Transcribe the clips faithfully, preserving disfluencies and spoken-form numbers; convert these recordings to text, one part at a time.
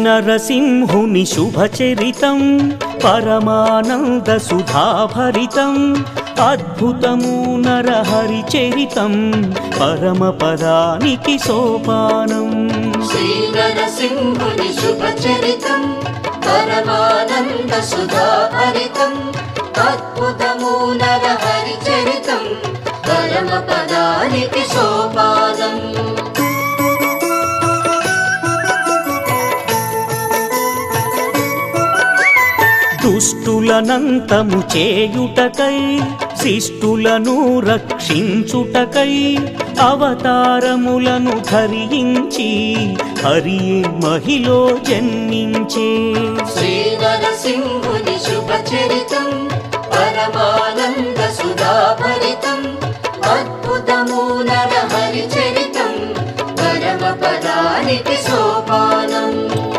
నరసింహుని శుభచరితం పరమానంద సుధాభరితం అద్భుతము నరహరి చరితం పరమపదానికి సోపానం. శ్రీ నరసింహుని శుభచరితం పరమానంద సుధాభరితం అద్భుతము నరహరి చరితం పరమపదానికి సోపానం. దుష్టులనంతము చేయుటకై శిష్టులను రక్షించుటకై అవతారములను ధరించి హరియే మహిలో జన్మించే. శ్రీ నరసింహుని శుభచరితం పరమానంద సుధాభరితం అద్భుతము నరహరి చరితం పరమపదానికి సోపానం.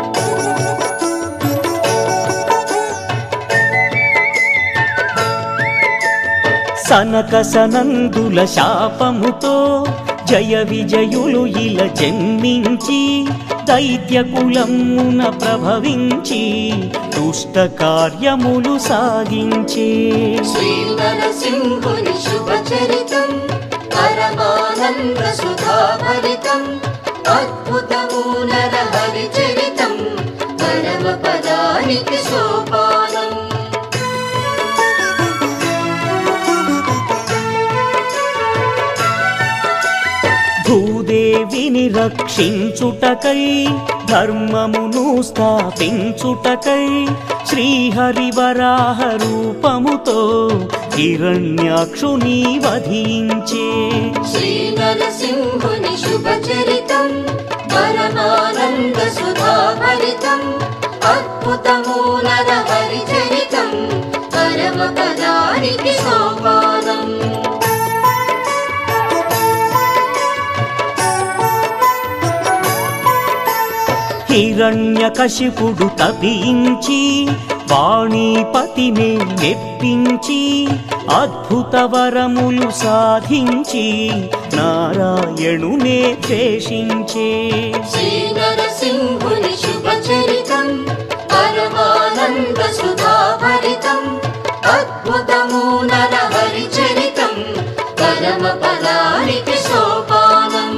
సనక సనందుల శాపముతో జయ విజయులు ఇలా జన్మించి దైత్య కులమున ప్రభవించి దుష్ట కార్యములు సాగించే. శ్రీ నరసింహుని శుభచరితం పరమానంద సుధాభరితం అద్భుతము నరహరి చరితం పరమపదానికి సోపానం. భూదేవిని రక్షించుటకై ధర్మమును స్థాపించుటకై శ్రీహరివరాహ రూపముతో హిరణ్యాక్షుని వధించే. శ్రీ నరసింహుని శుభచరితం పరమానంద సుధాభరితం అద్భుతము నరహరి చరితం పరమపదానికి సోపానం. హిరణ్యకశిపుడు తపించి వాణీపతిని మెప్పించి అద్భుత వరములు సాధించి నారాయణునే ద్వేషించే. శ్రీ నరసింహుని శుభచరితం పరమానంద సుధాభరితం అద్భుతము నరహరి చరితం పరమపదానికి సోపానం.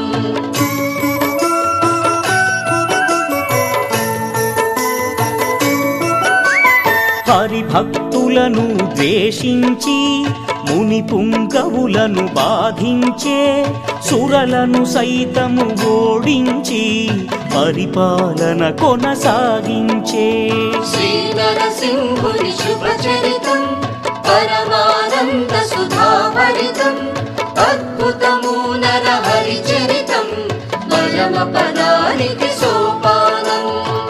హరిభక్తులను ద్వేషించి ముని పుంగవులను బాధించే సురలను సైతము ఓడించి పరిపాలన కొనసాగించే. శ్రీ నరసింహుని శుభచరితం పరమానంద సుధాభరితం అద్భుతము నరహరి చరితం పరమపదానికి సోపానం.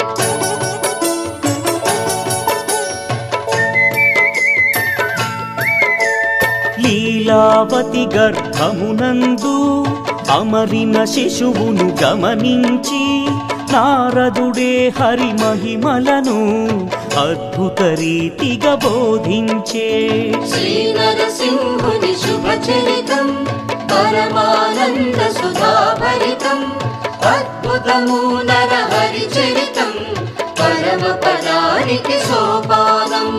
లీలావతి గర్భమునందు అమరిన శిశువును గమనించి నారదుడే హరి మహిమలను అద్భుత రీతిగా బోధించే. శ్రీ నరసింహుని శుభచరితం పరమానంద సుధాభరితం అద్భుతము నరహరి చరితం పరమపదానికి సోపానం.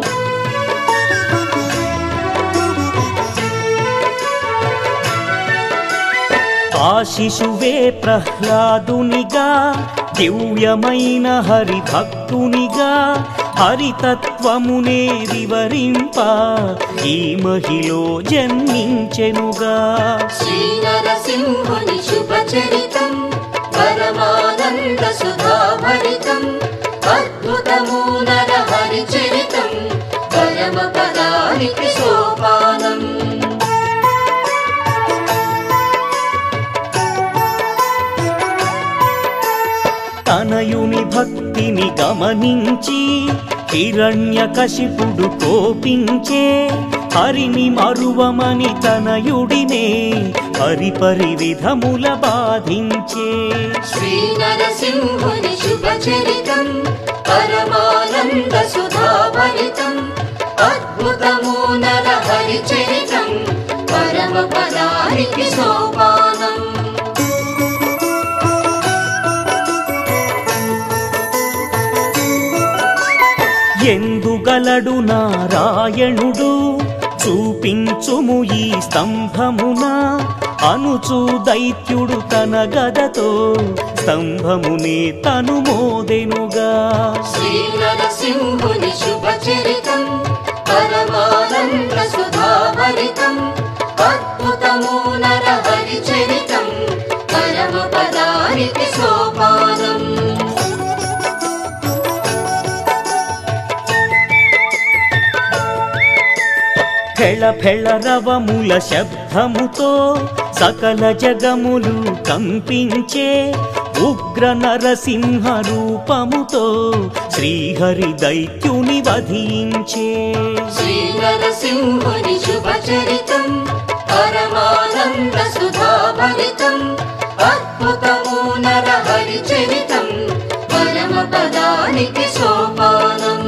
ఆ శిశువే ప్రహ్లాదునిగా దివ్యమైన హరిభక్తునిగా హరితత్వమునే వివరింప ఈ మహిలో జన్మించెనుగా. శ్రీ నరసింహుని శుభచరితం పరమానంద సుధాభరితం అద్భుతము నరహరి చరితం పరమపదానికి సోపానం. తనయుని భక్తిని గమనించి హిరణ్యకశిపుడు కోపించే హరిని మరువమని తనయుడినే హరిపరి విధముల బాధించే. శ్రీ నరసింహుని శుభచరితం పరమానంద సుధాభరితం అద్భుతము నరహరి చరితం పరమపదానికి సోపానం. ఎందుగలడు నారాయణుడు చూపించుము ఈ స్తంభమున అనుచు దైత్యుడు తన గదతో స్తంభమునే తను మోదెనుగా. శ్రీ నరసింహుని శుభచరితం పరమానంద సుధాభరితం అద్భుతము నరహరి చరితం పరమ పదానికి సోపానం. ఫెళ ఫెళ రవముల శబ్దముతో సకల జగములు కంపించే ఉగ్ర నరసింహ రూపముతో శ్రీహరి దైత్యుని వధించే. శ్రీ నరసింహుని శుభచరితం పరమానంద సుధాభరితం అద్భుతము నరహరి చరితం పరమ పదానికి సోపానం.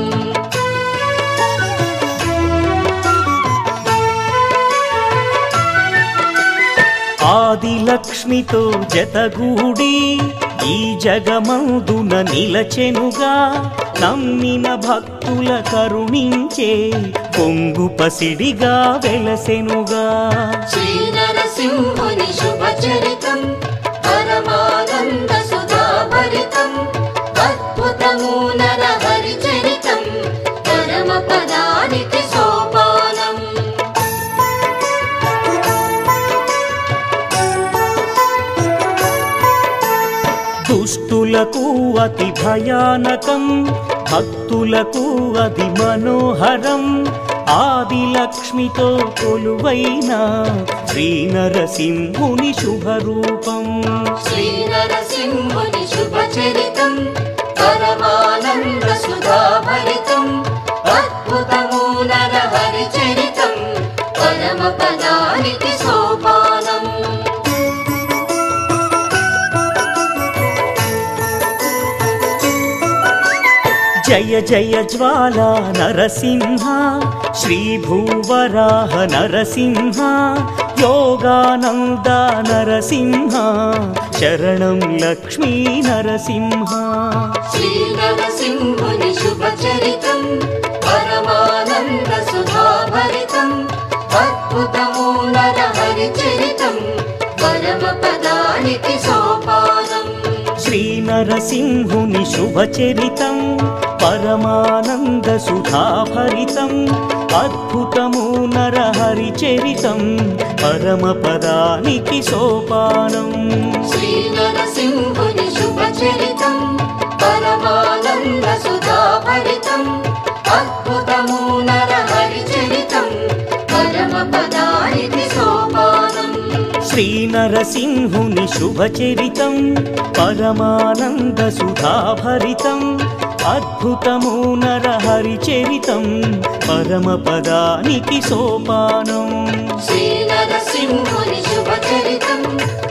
ఆది లక్ష్మితో జతగూడి ఈ జగమందున నిలచెనుగా నమ్మిన భక్తుల కరుణించే పొంగు పసిడిగా వెలసెనుగా. శ్రీ నరసింహుని శుభచరితం పరమానంద సుధాభరితం అద్భుతము నరహరి చరితం పరమ పదానికి సోపానం. దుష్టులకు అతి భయానకం భక్తులకు అది మనోహరం ఆది లక్ష్మితో కొలువైన శ్రీ నరసింహుని శుభరూపం. శ్రీ నరసింహుని శుభచరితం పరమానంద సుధాభరితం అద్భుతము నరహరి చరితం పరమ పదానికి సోపానం. జయ జయ జ్వాలా నరసింహ శ్రీ భూవరాహ నరసింహ యోగానంద నరసింహ శరణం లక్ష్మీ నరసింహ. శ్రీ నరసింహుని శుభచరితం పరమానంద సుధాభరితం అద్భుతము నరహరి చరితం పరమ పదానికి సోపానం. శ్రీ నరసింహుని శుభచరితం పరమానంద సుధాభరితం అద్భుతము నరహరి చరితం పరమ పదానికి సోపానం. శ్రీ నరసింహుని శుభచరితం పరమానంద సుధాభరితం అద్భుతము నరహరి చరితం పరమ పదానికి సోపానం. శ్రీ నరసింహుని శుభచరితం పరమానంద సుధాభరితం అద్భుతము నరహరి చరితం పరమ పదానికి సోపానం. శ్రీ నరసింహుని శుభచరితం